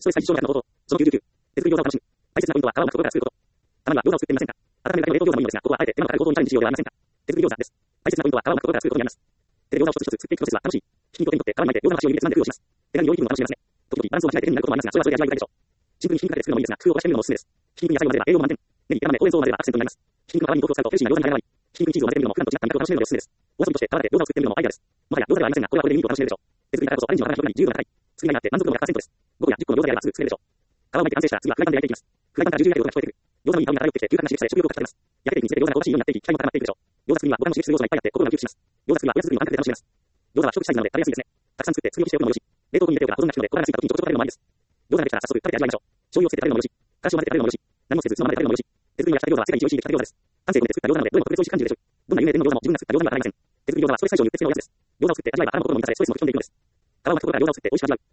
ストレス解消の方法。その99。手作り餃子を楽しむ。大切なポイントは皮を巻くことから作ること。たまには餃子を作ってみませんか。温めるだけの冷凍餃子もいいのですが、ここはあえて手間のかかる行動にチャレンジしようではありませんか。手作り餃子です。大切なポイントは皮を巻くことから作ることになります。手で餃子を一つ一つ作っていくプロセスは楽しい。ひき肉を手に取って皮に巻いて餃子の端を指でつまんで工夫をします。手紙に多い気分を楽しめますね。時々バランスを間違えて手になることもありますが、それはそれで味わい深いでしょう。シンプルにひき肉だけで作るのもいいですが、工夫を凝らしてみるのもおすすめです。ひき肉に野菜を混ぜれば栄養も満点。ネギ、枝豆、ほうれん草を混ぜればアクセントになります。ひき肉の皮に豆腐を使うとヘルシーな餃子に変わり、ひき肉にチーズを混ぜてみるのも普段と違った味覚を楽しめるのでおすすめです。お遊びとして皮で餃子を作ってみるのもアイデアです。もはや餃子ではありませんが、これはこれでミートを楽しめるでしょう。手作りだからこそアレンジの働きに自由が高い。作りがいがあって満足度が100%です。5個や10個の餃子であればすぐ作れるでしょう。皮を巻いて完成したら次はフライパンで焼いていきます。フライパンからジュージューやる音が聞こえてくる。餃子のいい香りが漂ってきて、牛角が刺激され食欲をかき立てます。焼けていくにつれて餃子が香ばしいようになっていき、期待も高まっていくでしょう。餃子作りにはボタンを刺激する要素がいっぱいあって心がウキウキします。餃子作りはおやつ作りの感覚で楽しめます。餃子は一口サイズなので食べやすいですね。たくさん作って作り置きしておくのもよし。冷凍庫に入れておくが保存が効くので、小腹が空いた時にちょこちょこ食べるのもありです。餃子ができたら早速食べて味わいましょう。醤油をつけて食べるのもよし。からしを混ぜて食べるのもよし。何もせずそのままで食べるのもよし。手作りに焼きたて餃子は世界一美味しい出来たて餃子です。丹精込めて作った餃子なのでどれも特別美味しく感じるでしょう。どんな有名店の餃子も自分が作った餃子にはかないません。手作り餃子はストレス解消にうってつけのおやつです。餃子を作って味わえば腹の心も満たされストレスも吹き飛んでいくのです。皮を巻くことから餃子を作って美味しく味わう。